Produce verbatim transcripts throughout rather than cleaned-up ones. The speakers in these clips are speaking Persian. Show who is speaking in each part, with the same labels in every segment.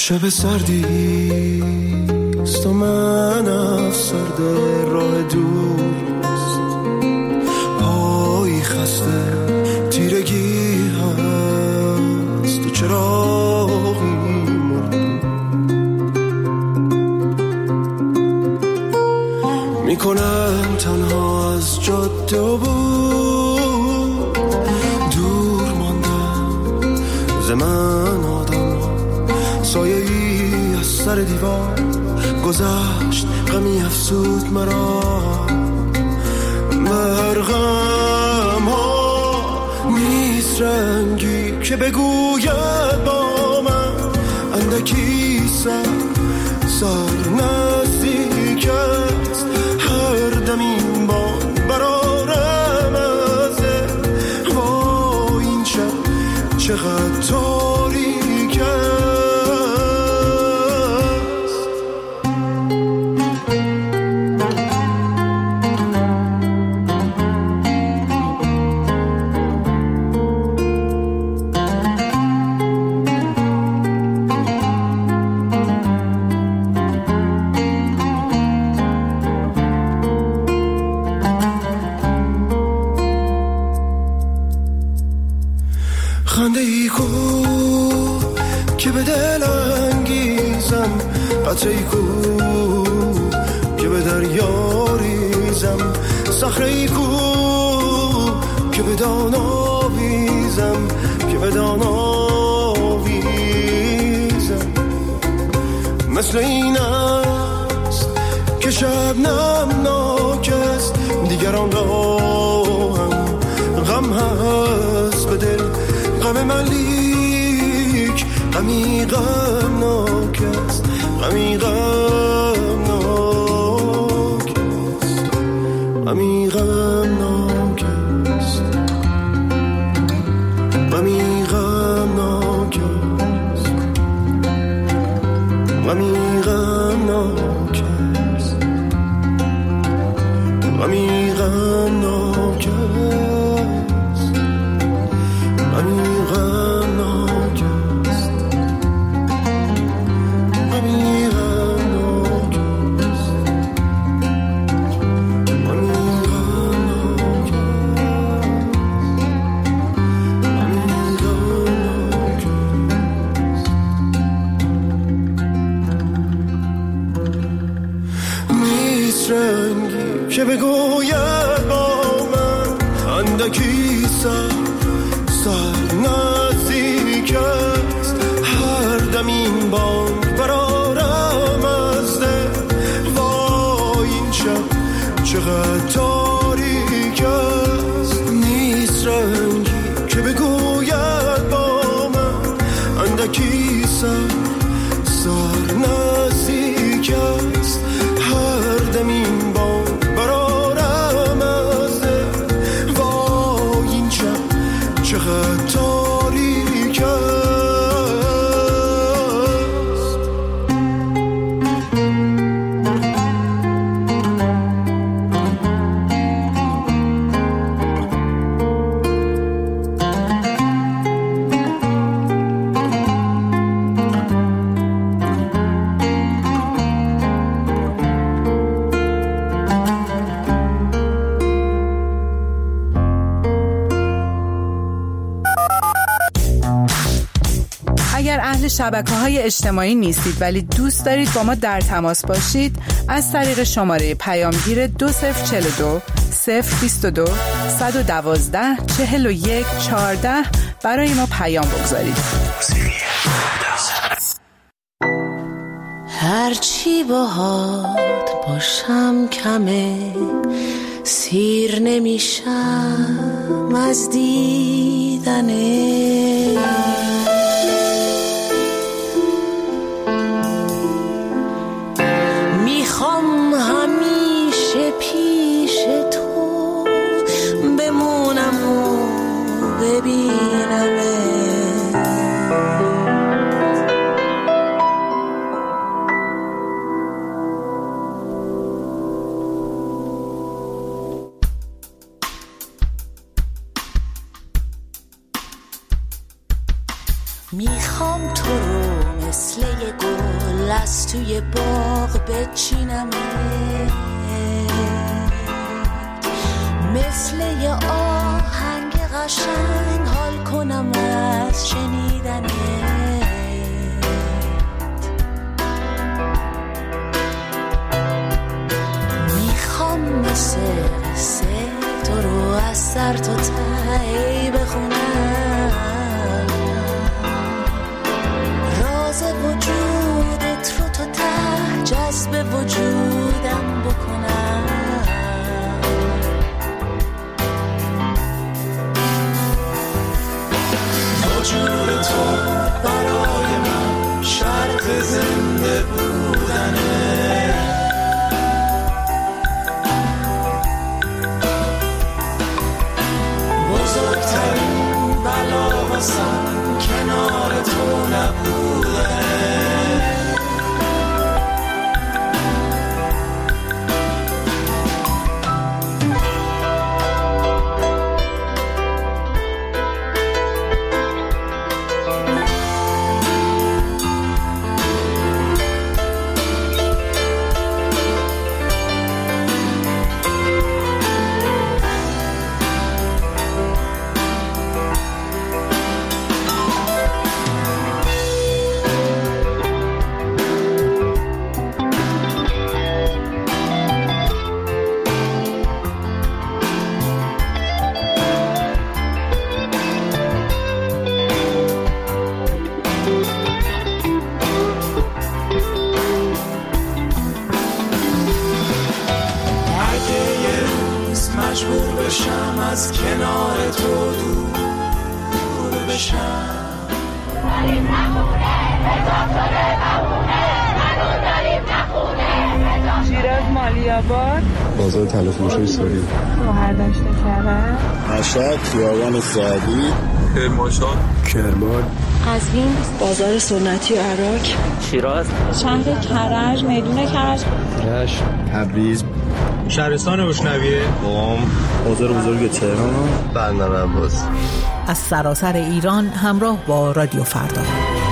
Speaker 1: شب سردیست و من افسرده راه دوست، پایی خسته تیرگی هست و چراغی مرد میکنم تنها از جاده و بود، دور ماندم ز من آدم ها، سایه ای از سر دیوار گذشت، غمی افسود مرا. مرغم ها نیست رنگی که بگوید با من، اندکی سر سر نزدیک است، هر دم این بان برارم ازه. وای این شب چقدر تاریک است. خنده ای کو که به دل انگیزم، قطره ای کو که به دریا ریزم، صخره ای کو که به دان آویزم، که به دان آویزم. مثل این است که شبنم ناک است، دیگران را هم غم هست به دل، غم من لیک غمی غمناک است، غمی غمناک است، غمی غمناک است، غمی غمناک است، غمی غمناک است، غمی غمناک است. که بگوید با من، اندکی سر سر نزدیک است، هر دم این بانگ برارم از دل. وای این شب چقدر تاریک است. نیست رنگی که بگوید با من، اندکی سر سر نزدیک است، هر دم این بانگ برارم از دل. وای این شب چقدر تاریک است.
Speaker 2: شبکه‌های اجتماعی نیستید ولی دوست دارید با ما در تماس باشید، از طریق شماره پیامگیر دو صفر چهل و دو صفر بیست و دو صد و دوازده چهل و یک چهارده برای ما پیام بگذارید.
Speaker 3: هرچی باهات باشم کمه، سیر نمیشم از دیدنه. میخوام همیشه پیش تو بمونم و ببینمه. از توی باغ بچینم، مثل یه آهنگ قشنگ حال کنم از شنیدنت. میخوام مثل قصه تو رو از سر تا ته بخونم، راز وجودت رو تا ته جذب وجودم بکنم.
Speaker 1: وجود تو برای من شرط زنده بودنه، بزرگترین بلا واسم کنار تو نبودنه. مجبور بشم از کنار تو دور بشم، داریم نخونه هزار ساله نمونه، هنوز داریم نخونه.
Speaker 2: شیراز مالی‌آباد،
Speaker 4: بازار طلا فروش ایساری،
Speaker 2: شهردشت کرج،
Speaker 4: مشهد خیابان سعدی،
Speaker 5: کرمانشاه،
Speaker 4: کرمان،
Speaker 6: قزوین، بازار سنتی عراق،
Speaker 7: شیراز،
Speaker 6: شهر کرج، میدون کرج،
Speaker 4: رشت، تبریز،
Speaker 5: شهرستان روشنویه،
Speaker 4: قم، بازار بزرگ تهران، بندر عباس.
Speaker 8: از سراسر ایران همراه با رادیو فردا.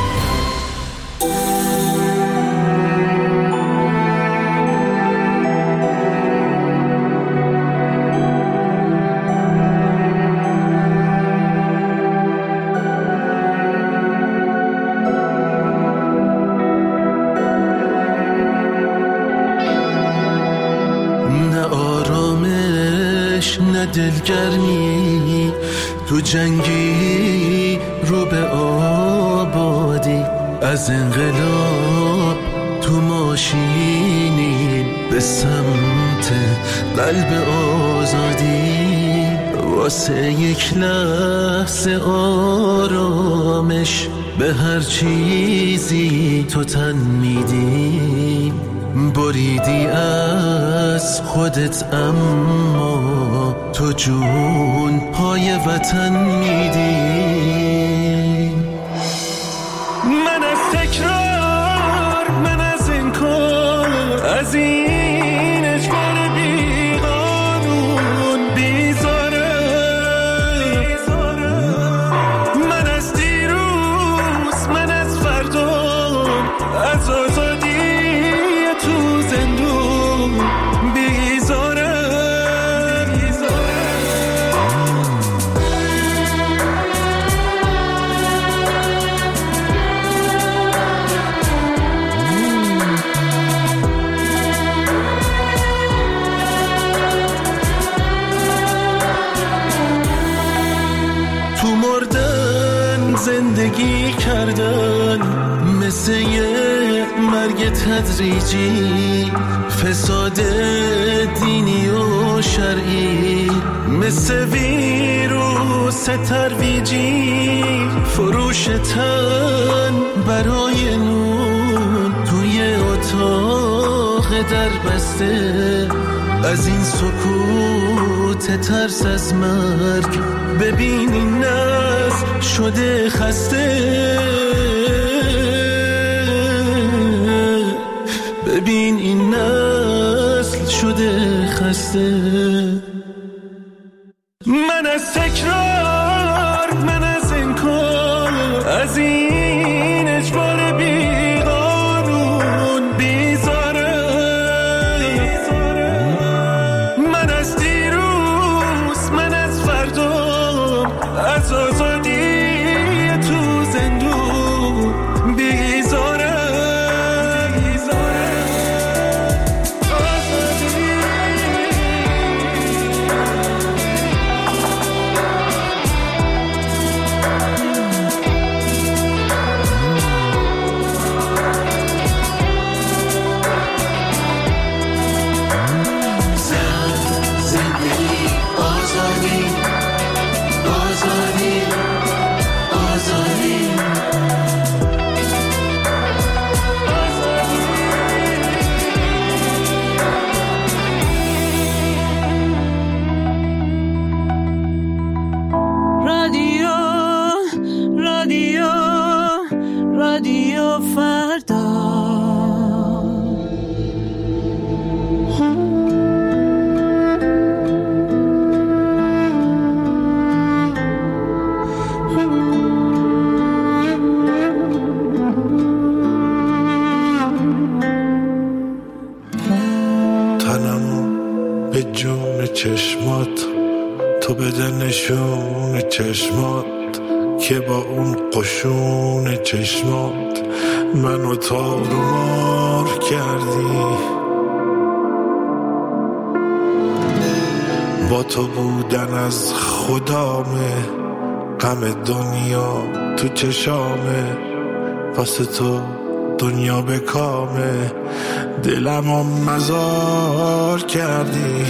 Speaker 1: دلگرمی تو جنگی رو به آبادی، از انقلاب تو ماشینی به سمت قلب آزادی، واسه یک لحظه آرامش به هر چیزی تو تن میدی، بریدی از خودت اما تو جون های وطن میدی. من از تکرار، من از انکار، از این اجبار بی قانون بیزارم، من از دیروز، من از فردا، از آزادی تو زندون بیزارم. تو مردن زندگی کردن مثل یه مرگ تدریجی، فساد دینی و شرعی مثل ویروس ترویجی، فروش تن برای نون توی اتاق در بسته، از این سکوت ترس از مرگ ببین این نسل شده خسته، ببین این نسل شده خسته. من از تکرار، من از انکار، از این اجبار بی قانون
Speaker 7: چشمات، تو بده نشون چشمات که با اون قشون چشمات منو تار و مار کردی. با تو بودن از خدامه، غم دنیا تو چشامه، واسه تو دنیا به کامه، دلمو مزار کردی.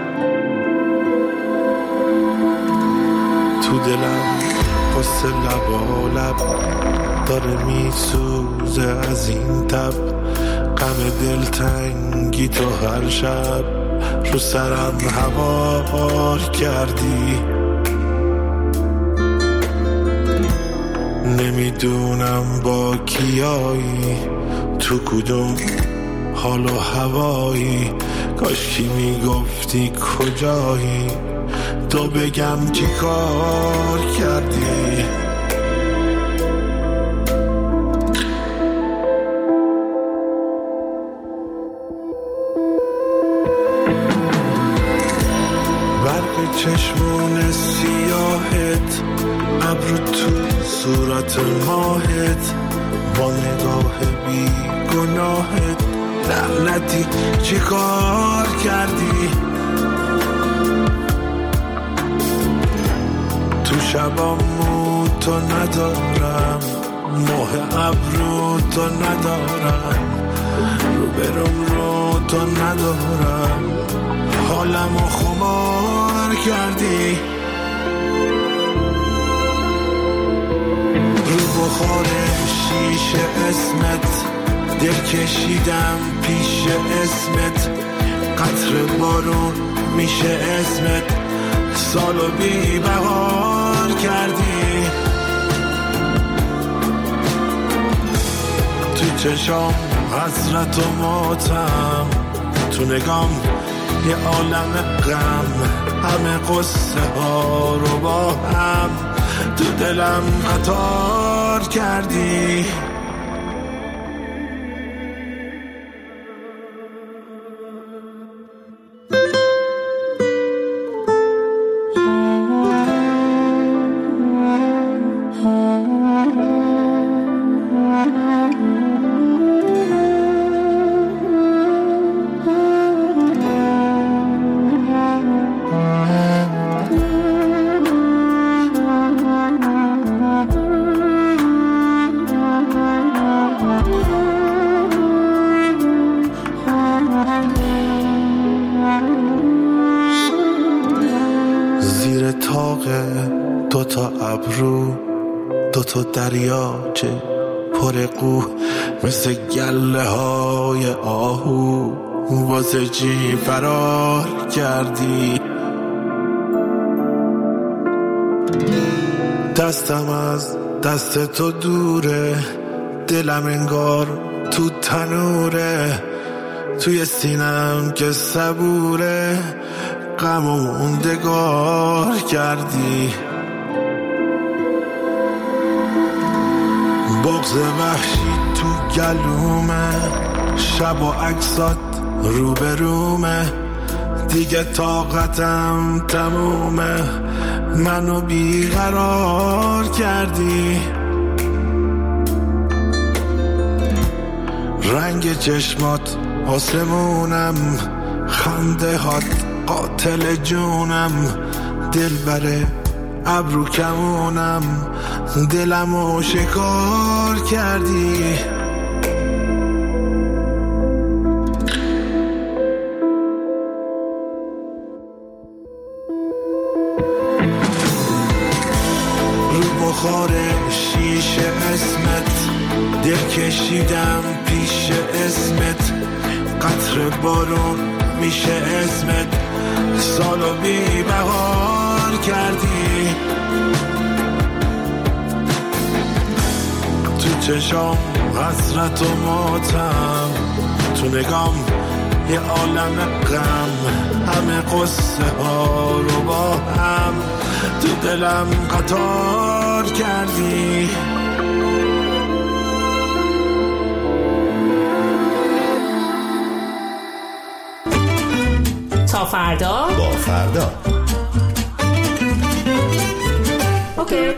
Speaker 7: تو دلم قصه لبا لب داره میسوزه از این تب، غم دلتنگی تو هر شب رو سرم هوار کردی. نمیدونم با کیایی، تو کدوم حال و هوایی، کاش کی میگفتی کجایی، تو بگم چی کار کردی. برق چشمون سیاهت، ابرو تو صورت ماهت، با نگاه بی گناهت، لعنتی چی کار کردی. تو شبامو تو ندارم، ماه ابرو تو ندارم، رو برم رو تو ندارم، حالمو خمار کردی. رو بخار شیشه اسمت، دل کشیدم پیش اسمت، قطر بارون میشه اسمت، سالو بی بهار کردی. تو چشام حسرت و ماتم، تو نگام یه عالم غم، همه قصه ها رو با هم تو دلم قطار کردی. دوتا ابرو دوتا دریاچه پر قو، مثل گله های آهو واسه چی فرار کردی. دستم از دست تو دوره، دلم انگار تو تنوره، توی سینم که صبوره، غم و موندگار کردی. بغض وحشی تو گلومه، شب و عکسات رو به رومه، دیگه طاقتم تمومه، منو بیقرار کردی. رنگ چشمات آسمونم، خنده هات قاتل جونم، دل بره ابرو کمونم، دلمو شکار کردی. رو بخار شیشه اسمت، دل کشیدم پیش اسمت، قطر بارون میشه اسمت، سالو بی بهار کردی. تو چشام حسرت و ماتم، تو نگام یه عالم غم، همه قصه ها رو با هم تو دلم قطار کردی.
Speaker 9: تا
Speaker 8: فردا
Speaker 9: با فردا.
Speaker 8: اوکی.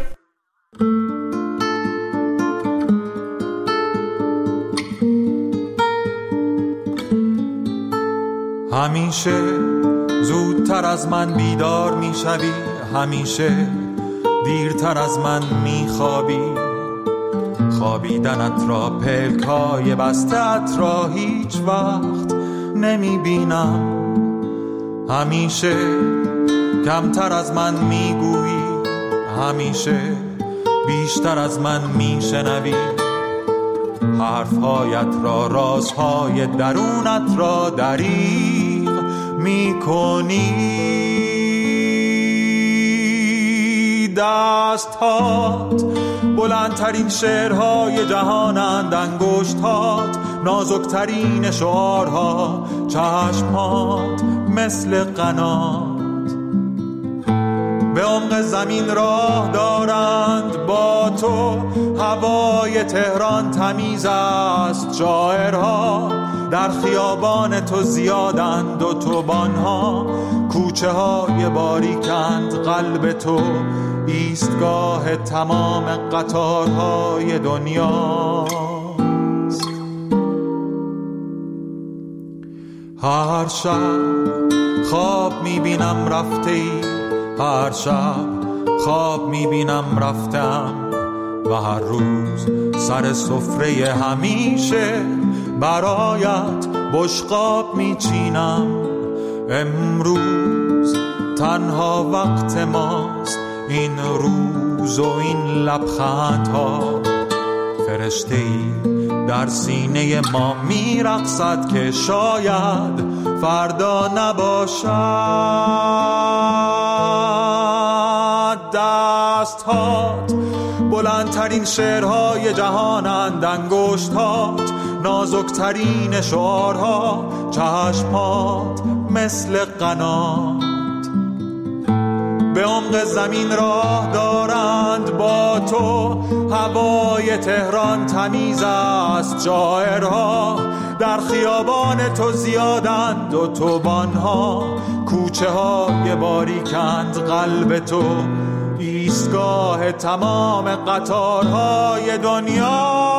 Speaker 10: همیشه زودتر از من بیدار میشوی، همیشه دیرتر از من میخوابی، خوابیدنت را پلکای بستت را هیچ وقت نمیبینم، همیشه کمتر از من میگویی، همیشه بیشتر از من میشنوی، حرفهایت را رازهای درونت را دریغ میکنی، دستهات بلندترین شعرهای جهانند، انگشتهات نازکترین شعارها، چشمهات مثل قنات به عمق زمین راه دارند، با تو هوای تهران تمیز است، شاعرها در خیابان تو زیادند، اتوبان‌ها کوچه های باریکند، قلب تو ایستگاه تمام قطارهای دنیاست. هر شب خواب میبینم رفته ای، هر شب خواب میبینم رفتم، و هر روز سر سفره همیشه برایت بشقاب میچینم. امروز تنها وقت ماست، این روز و این لبخندها، فرشته‌ای در سینه ما میرقصد که شاید فردا نباشد. دستهات بلندترین شعرهای جهانند، انگشتهات نازکترین شعارها، چشمهات مثل قنات به عمق زمین راه دارند، با تو هوای تهران تمیز است، شاعرها در خیابان تو زیادند، اتوبان‌ها کوچه های باریکند، قلب تو ایستگاه تمام قطارهای دنیا.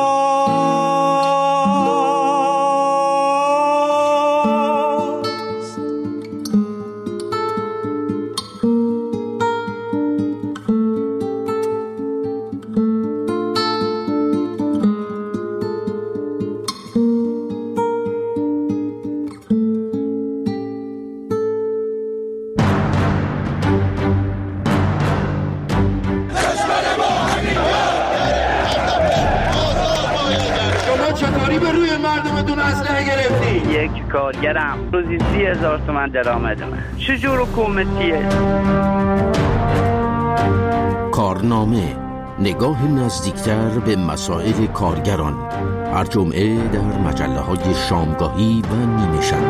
Speaker 11: یک کارگرم روزی سی هزار تومن درآمدمه، چجور حکومتیه؟
Speaker 12: کارنامه، نگاه نزدیکتر به مسائل کارگران، هر جمعه در مجله های شامگاهی و نیمه شب.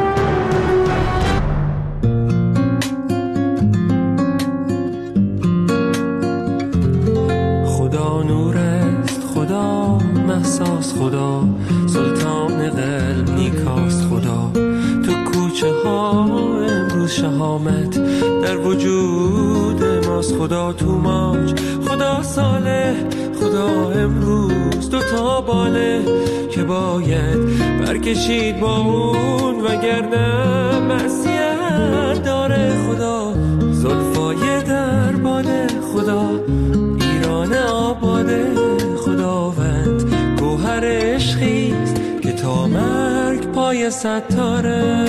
Speaker 1: خدا نور است، خدا محساس، خدا سلطان قلب نیکاست، خدا تو کوچه ها امروز شهامت در وجود ماست، خدا تو موج، خدا صالح، خدا امروز دو تا باله که باید برکشید با اون، وگرنه معصیت داره، خدا زلفای در باده، خدا ایران آباده، خداوند گوهر عشقیست که تا مرگ پای ستاره.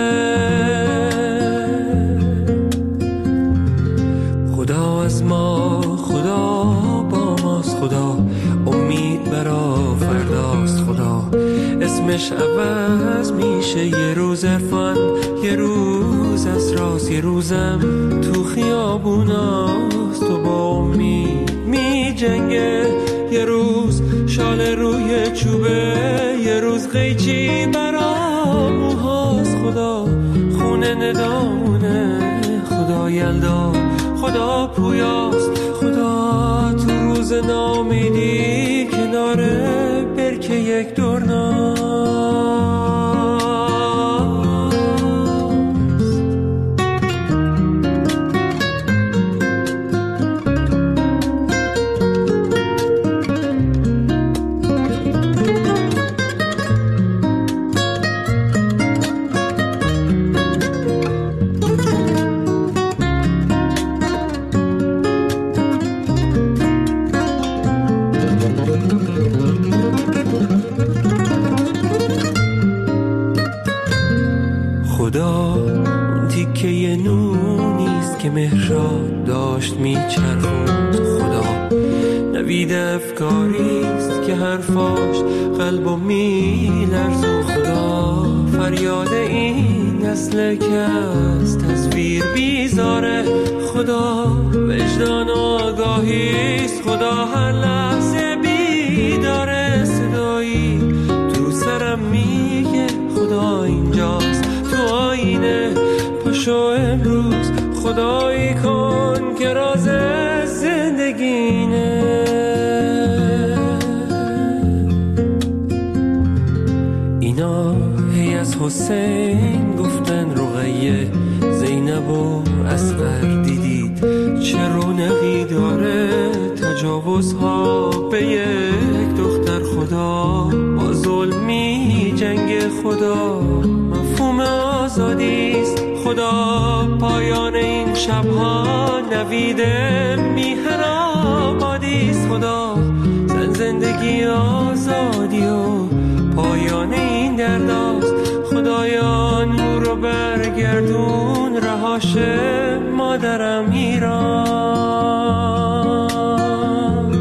Speaker 1: خدا از ما، خدا با ماست، خدا امید برا فرداست، خدا اسمش عوض میشه، یه روز عرفان، یه روز اسراس، یه روزم تو خیابوناست، تو با امید می جنگه، یه روز شال روی چوبه، یه روز قیچی برا موهاست، خدا خونه ندامونه، خدا یلدا، خدا پویاست، خدا تو روز نامیدی کناره برکه یک دورناست. خدا اون تیکه یه نونیست که مهراب داشت میچرخوند خدا نوید افکاریست که حرفاش قلبو میلرزون خدا فریاد این نسل که از تصویر بیزاره خدا وجدان و آگاهیست خدا هر لحظه بیداره صدایی تو سرم میگه خدا اینجاست تو آینه پاشو امروز خدایی کن که راز زندگینه اینا هی از حسین گفتن رقیه زینب و اصغر دیدید چه رونقی داره تجاوزها به یک دختر خدا با ظلمی جنگ خدا مفهوم آزادیست خدا پایان این شبها نوید میهن آبادیست خدا زن زندگی آزادی و پایان این درداست خدایا نور رو برگردون رهاش مادرم ایران.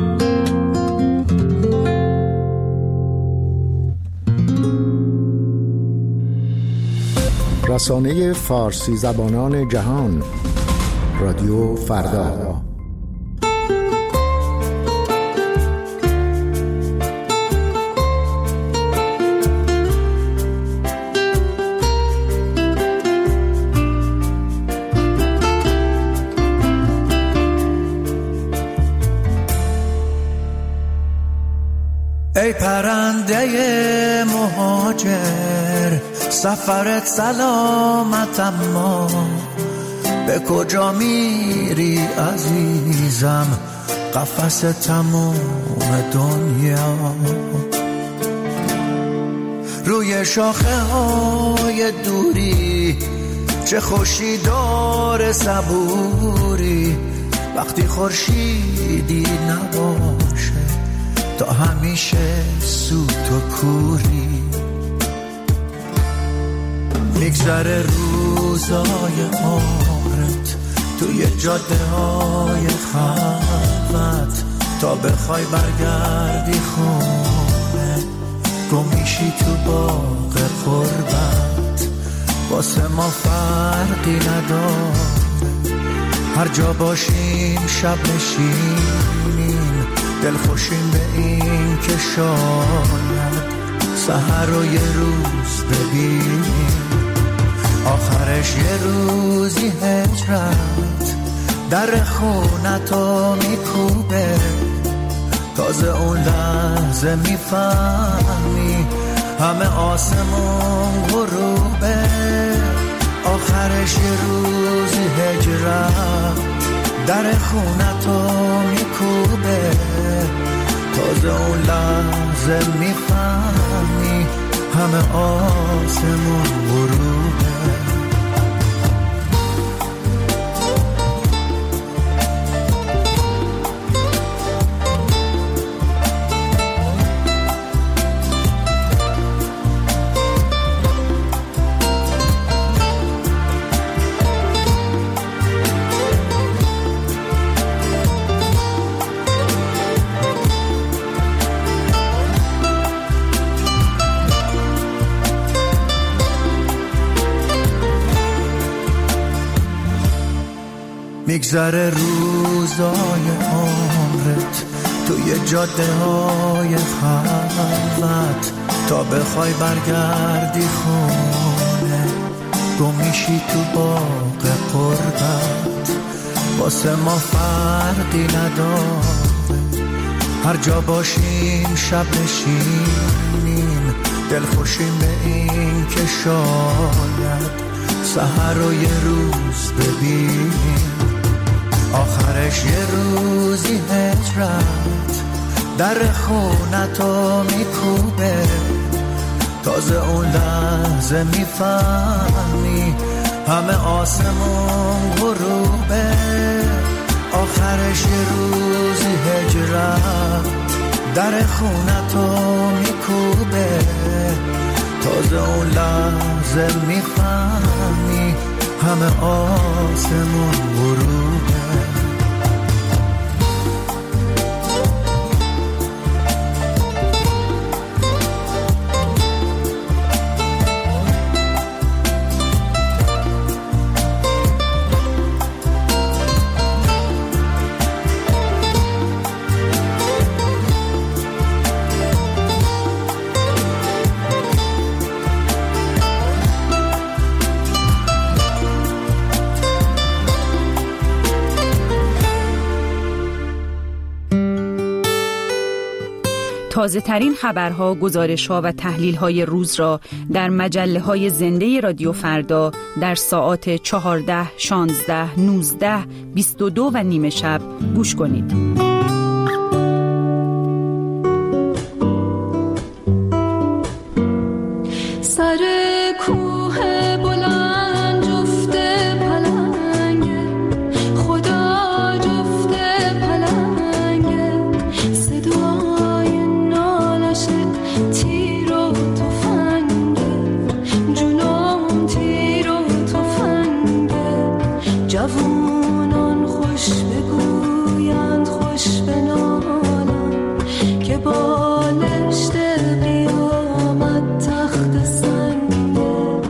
Speaker 9: رسانه فارسی زبانان جهان رادیو فردا.
Speaker 13: ای پرنده مهاجر سفرت سلامت اما به کجا میری عزیزم قفس تموم دنیا روی شاخه های دوری چه خوشی داره صبوری وقتی خورشیدی نباشه تا همیشه سوت و کوری میگذره روزای عمرت توی جاده های خلوت تا بخوای برگردی خونه گم میشی تو باغ قربت واسه ما فرقی نداره هر جا باشیم شب نشینیم دل خوشیم به این که شاید سحر رو یه روز ببینیم آخرش یه روزی هجرت در خونتو میکوبه تازه اون لحظه میفهمی همه آسمون غروبه آخرش یه روزی هجرت در خونتو میکوبه تازه اون لحظه میفهمی همه آسمون غروبه میگذره روزای عمرت توی جاده های خلوت تا بخوای برگردی خونه گم میشی تو باغ قربت واسه ما فرقی نداره هر جا باشیم شب نشینیم دل خوشیم به این که شاید سحر رو یه روز ببینیم آخرش یه روزی هجرت در خونتو میکوبه تازه اون لحظه میفهمی همه آسمون غروبه آخرش یه روزی هجرت در خونتو میکوبه تازه تازه اون لحظه میفهمی همه آسمون غروبه.
Speaker 14: تازه ترین خبرها، گزارش‌ها و تحلیل‌های روز را در مجله‌های زنده رادیو فردا در ساعات چهارده، شانزده، نوزده، بیست و دو و نیمه شب گوش کنید.
Speaker 15: سر کوه بلند جفت پلنگه، خدا جفت پلنگه، صدای نالش تیر و تفنگه، جونم تیر و تفنگه. جوانان خوش بگویند خوش بنالند که بالشت قیامت تخت سنگه.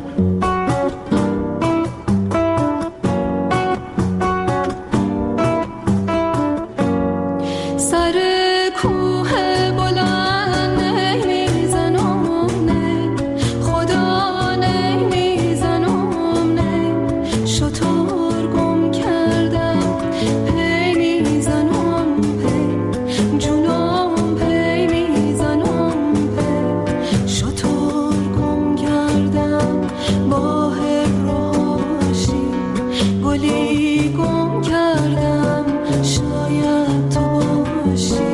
Speaker 15: سر کوه بلند نمیزنم نه، خدا نمیزنم نه، شطور گم کردم پی میزنم پی، جونم پی میزنم پی، شطور گم کردم با هراشی، گلی گم کردم شاید تو باشی.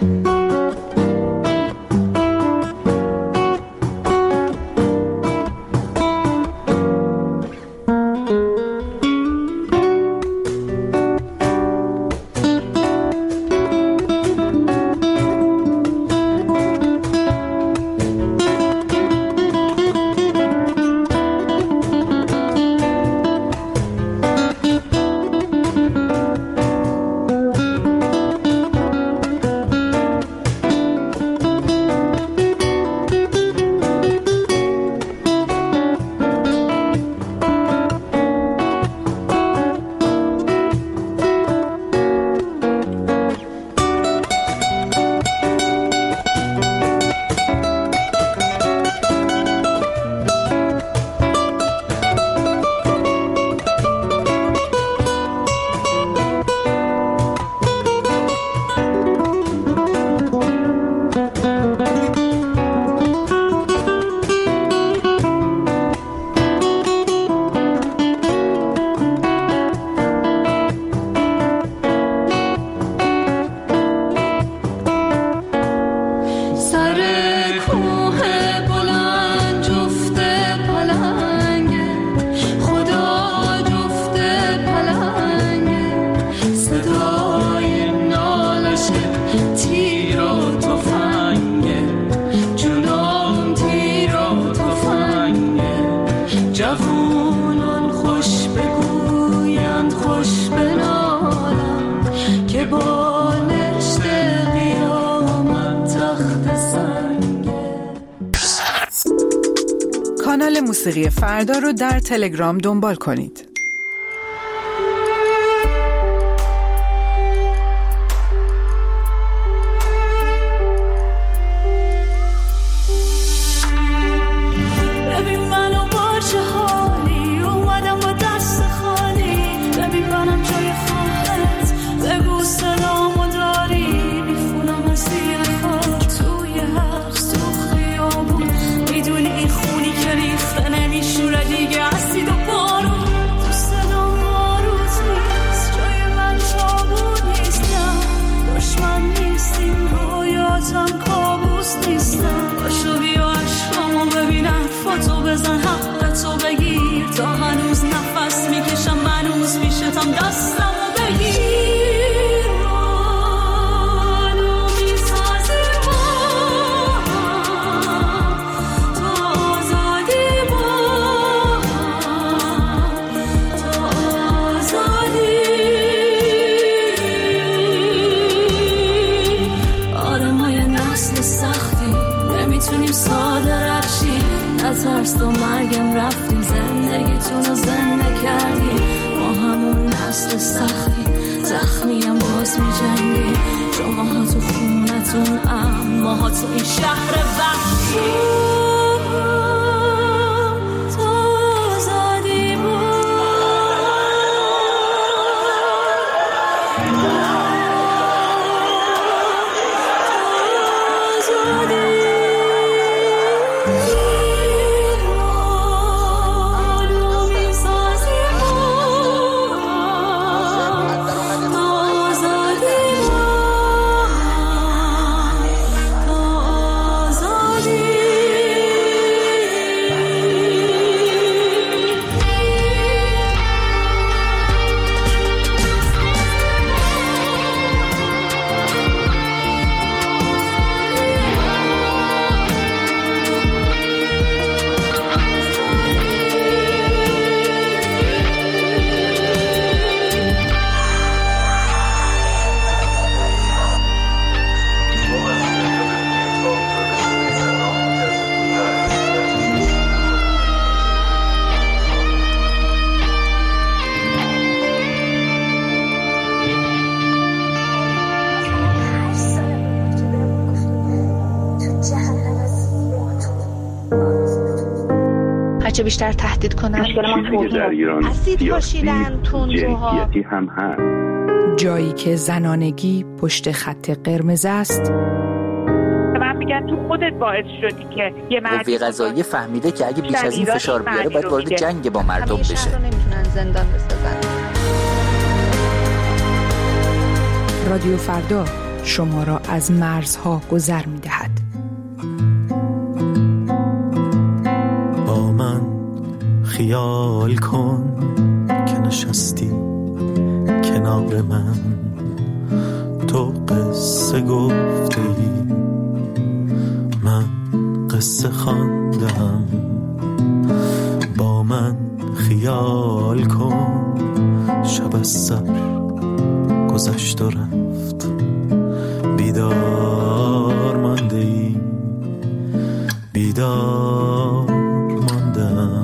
Speaker 15: سر کوه بلند جفت پلنگه، خدا جفت پلنگه، صدای نالش تیر و تفنگه، جونم تیر و تفنگه. جوانان خوش بگویند خوش بنالند که بالشت قیامت تخت سنگه.
Speaker 2: کانال موسیقی فردا رو در تلگرام دنبال کنید.
Speaker 15: ببین منو با چه حالی اومدم با دست خالی، ببین منم جای خواهرت، بگو سلامو داری، میخونم از زیر خاک توی حبس تو خیابون، میدونی این خونی که ریخته نمیشوره دیگه اسید و بارون، تو صدام باروت نیست، جای من تابون نیستم، دشمن نیستیم رویاتم کابوس نیستم. باشو بیا عشقامو ببینم، فوتو بزن حقتو بگیر، تا هنوز نفس میکشم منوز پیشتم دستمو بگیر، منو میسازی با هم، تا آزاد نترس تو مرگم رفتی زندگیتون رو زنده کردی ما همون نسل سختی زخمیم باز می جنگی شما ها تو خونتون اما ها تو این شهر وحشی
Speaker 16: هرچه بیشتر تهدید کنن
Speaker 17: چیزی که در ایران سیاسی جنسیتی هم هست.
Speaker 2: جایی که زنانگی پشت خط قرمز است.
Speaker 18: من میگم تو خودت باعث شدی که یه مرد
Speaker 19: قوه قضاییه فهمیده که اگه بیش از این فشار بیاره باید وارد جنگ با مردم بشه.
Speaker 16: همیشه رو نمیتونن زندان بسازن.
Speaker 2: رادیو فردا شما را از مرزها گذر میدهد.
Speaker 13: با من خیال کن که نشستی کنار من، تو قصه گفته ای من قصه خواندم. با من خیال کن شب از سر گذشت و رفت، بیدار مانده ای بیدار ماندم.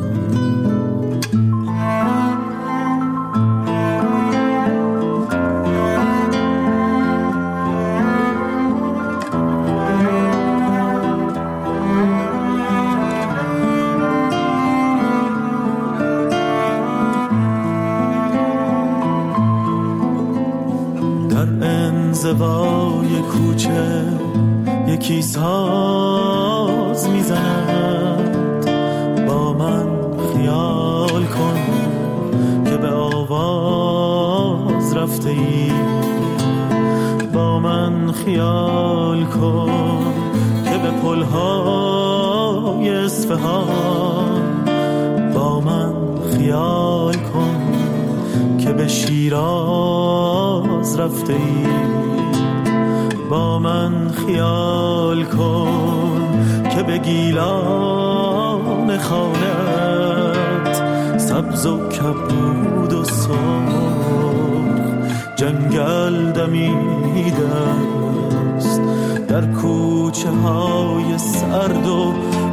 Speaker 13: انزوای کوچه یکی ساز میزند، با من خیال کن که به آواز رفته ای. با من خیال کن که به پلهای اصفهان، با من خیال کن که به شیراز رفته ای. با من خیال کن که به گیلان خانت سبز و کبود و سرخ جنگل دمیده است، در کوچه های سرد و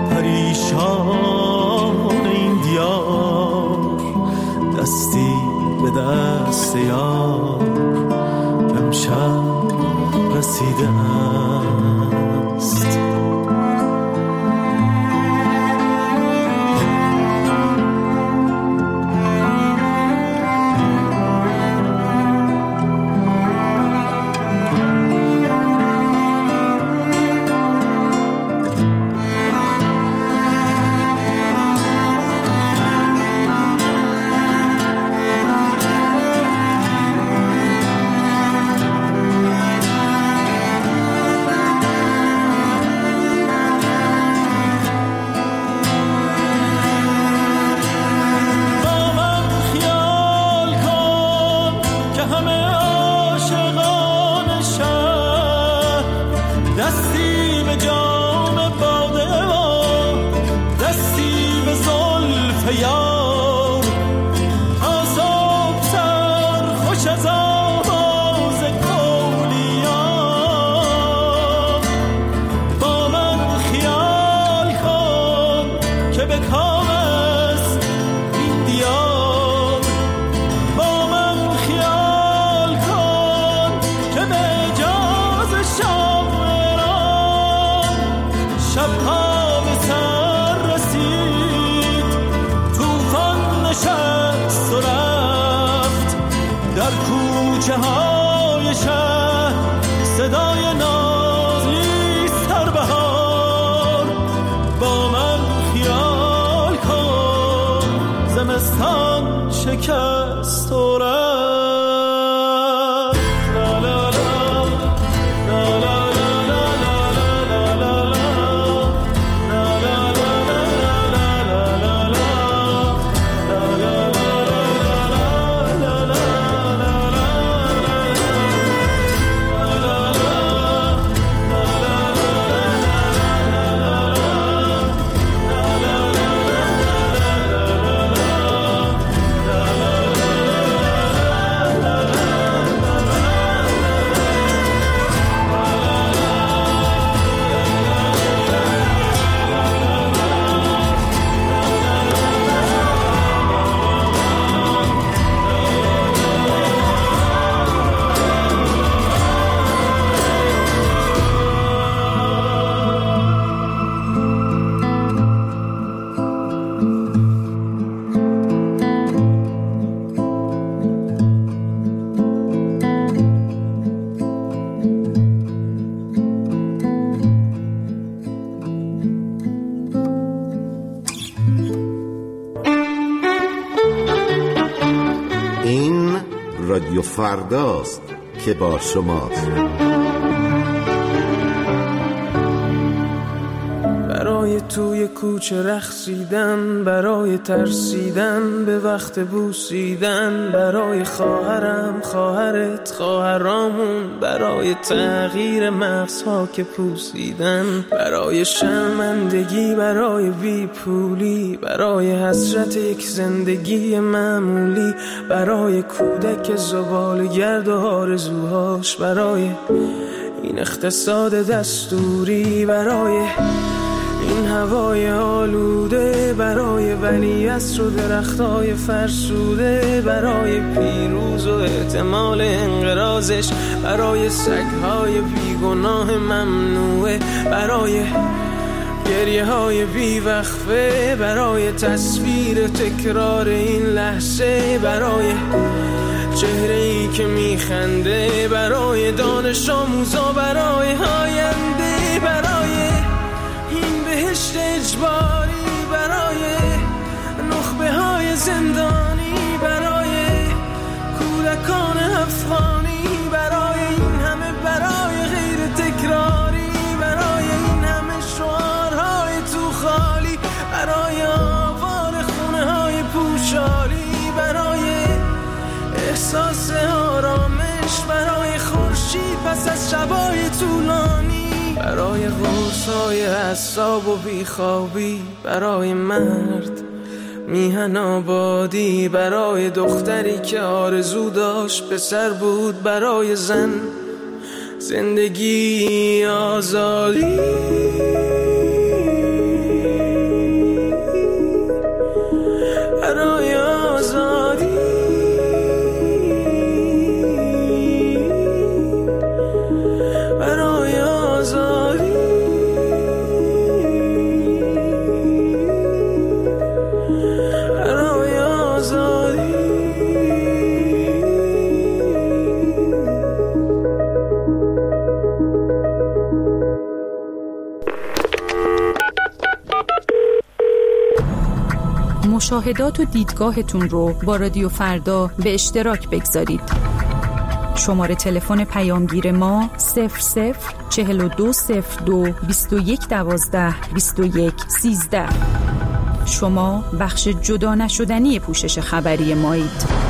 Speaker 13: پریشان این دیار دستی به دست یار امشب رسیده است. کوچه های شهر صدای نازی سر بهار. با من خیال کن زمستان شکست و
Speaker 20: رادیو فرداست که با شماست.
Speaker 21: برای توی کوچه رقصیدن، برای ترسیدن به وقت بوسیدن، برای خواهرم خواهرت خواهرامون، برای تغییر مغزها که پوسیدن، برای شرمندگی برای بی پولی، برای حسرت یک زندگی معمولی، برای کودک زباله‌گرد و آرزوهاش، برای این اقتصاد دستوری، برای این هوای آلوده، برای ولیعصر و درختای فرسوده، برای پیروز و احتمال انقراضش، برای سگهای بیگناه ممنوعه، برای گریه های بیوقفه، برای تصویر تکرار این لحظه، برای چهره ای که میخنده، برای دانش آموزا، برای آینده، برای این بهشت اجباری، برای نخبه های زندانی، برای کودکان افغانی، برای این همه برای غیر تکراری، برای این همه شعارهای تو خالی، برای آوار خونه های پوشالی، برای احساس آرامش، برای خورشید پس از شبای طولانی، برای غرصای اعصاب و بیخوابی، برای مرد میهن آبادی، برای دختری که آرزو داشت پسر بود، برای زن زندگی آزادی، برای آزادی، برای آزادی، برای آزادی.
Speaker 14: مشاهدات و دیدگاهتون رو با رادیو فردا به اشتراک بگذارید. شماره تلفن پیامگیر ما صفر صفر چهل و دو صفر دو بیست و یک دوازده بیست و یک سیزده. شما بخش جدا نشدنی پوشش خبری مایید.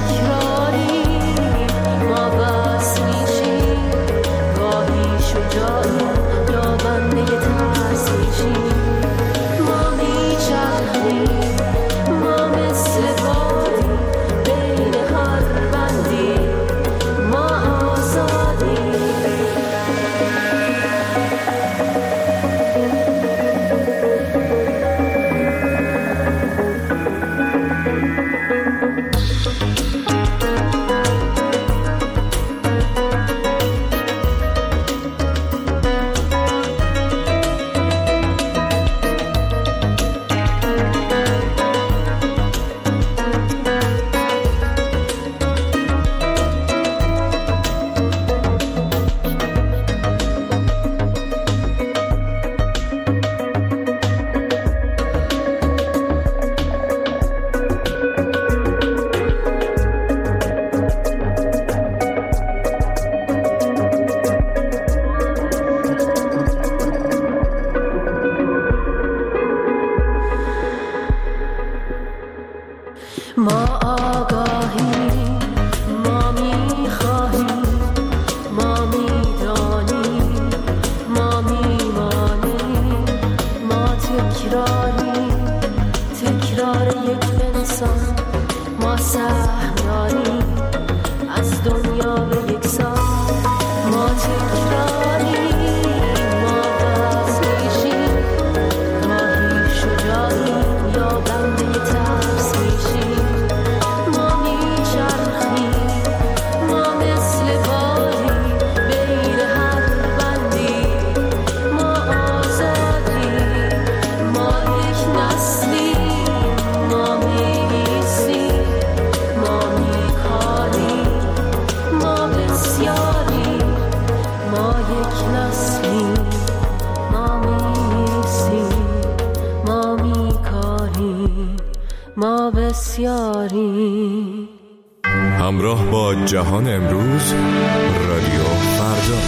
Speaker 3: همراه با جهان امروز رادیو فردا.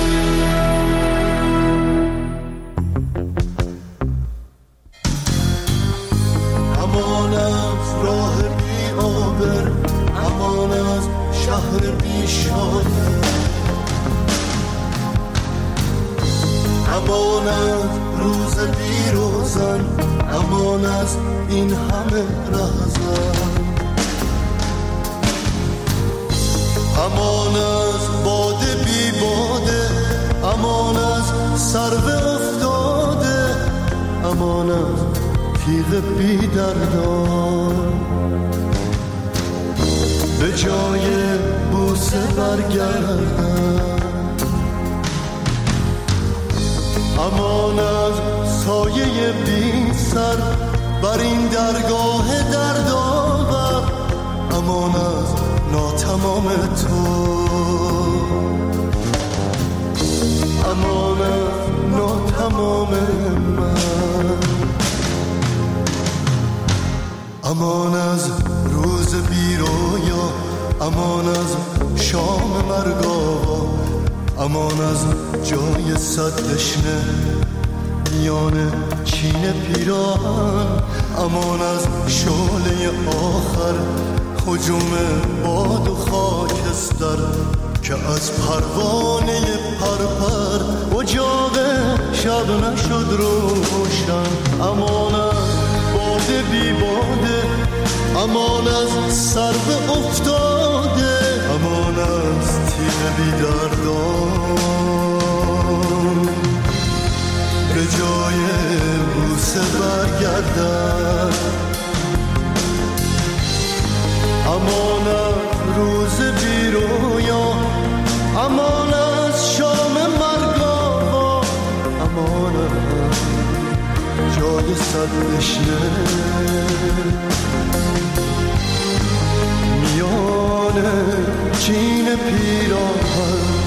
Speaker 7: امان از راه بی آبر، امان از شهر بی شانه، امان از روز بی روزن، امان از این همه رهزن، امان از باده بی باده، امان از سرو افتاده، امان از تیغ بی دردان، به جای بوسه برگردن، امان از سایه بی سر بر این درگاه دردآور، امان از ناتمام تو، امان از ناتمام من، امان از روز بی رویا، امان از شام مرگاوا، امان از جای صد دشنه میان چین پیراهن، امان از شعله آخر هجوم باد و خاکستر که از پروانه پرپر اجاق شب نشد روشن، امان از باده بی باده، امان از سرو افتاده، امان از تیغ بی دردان، به جای بوسه برگردن، امان از روز بی رویا، امان از شام مرگاوا، امان از جای صد دشنه میان چین پیراهن.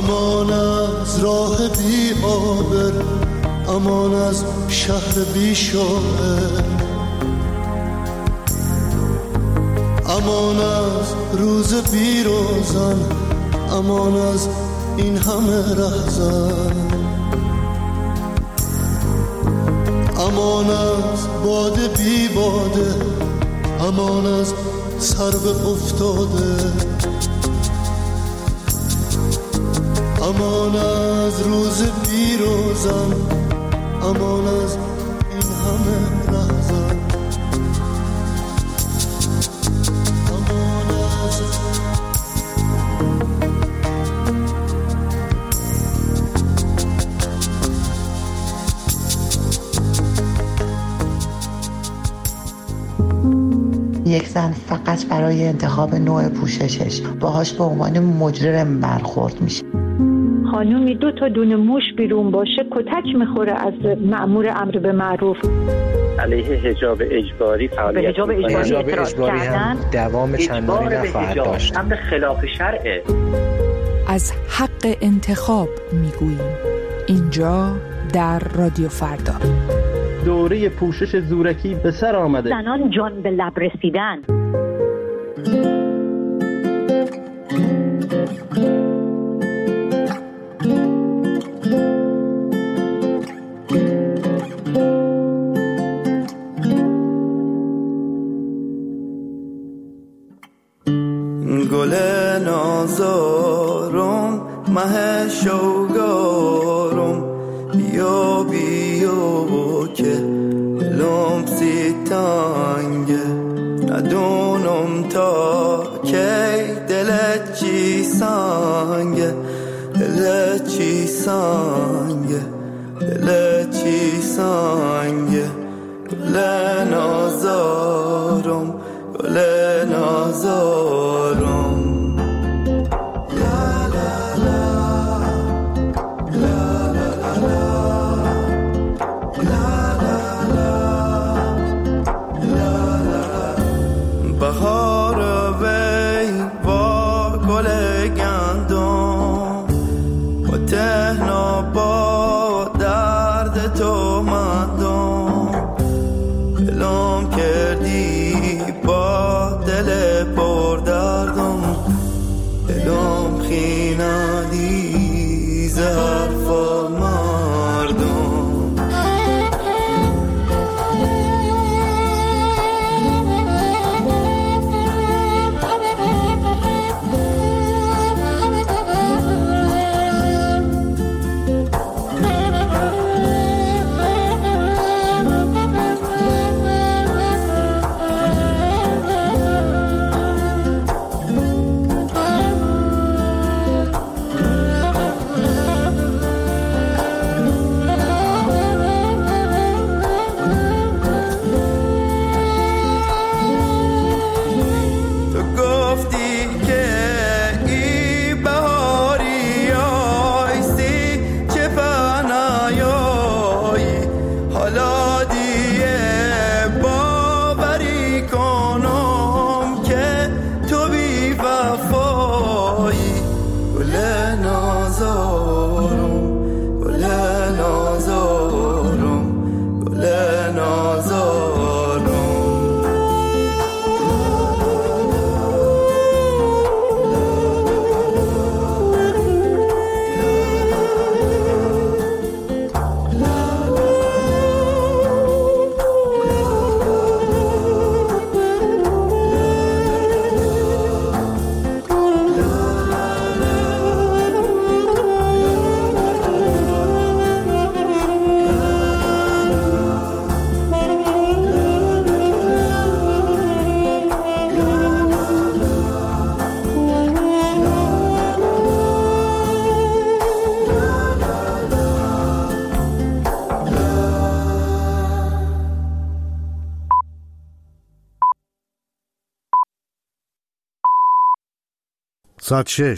Speaker 7: امان از راه بی آبر، امان از شهر بی شاعر، امان از روز بی روزن، امان از این همه رهزن، امان از باده بی باده، امان از سرو افتاده، امان از روز بی روزن، امان از این همه رهزن، امان از
Speaker 6: یک زن فقط برای انتخاب نوع پوششش باهاش به عنوان مجرم برخورد میشه.
Speaker 22: خانومی دو تا دونه موش بیرون باشه کتک میخوره از مأمور امر به معروف.
Speaker 23: علیه حجاب اجباری فعالیت
Speaker 22: حجاب اجباری,
Speaker 23: حجاب
Speaker 22: اجباری هم
Speaker 4: دوام چندانی نخواهد داشت.
Speaker 23: امر خلاف شرعه.
Speaker 2: از حق انتخاب میگوییم اینجا در رادیو فردا.
Speaker 4: دوره پوشش زورکی به سر آمده.
Speaker 22: زنان جان به لب رسیدن.
Speaker 7: گل نازارم مه شوگارم بیا بیا که لم سی تانگه ندونم تا کی دلت چی سانگه دلت چی سانگه دلت چی سانگه گل نازارم گل نازارم بهار وی با گل گندم و تهنا با درد تو مندم دلم کردی با دل پر دردم دلم خیندی زرف و مردم
Speaker 9: ساعت شش.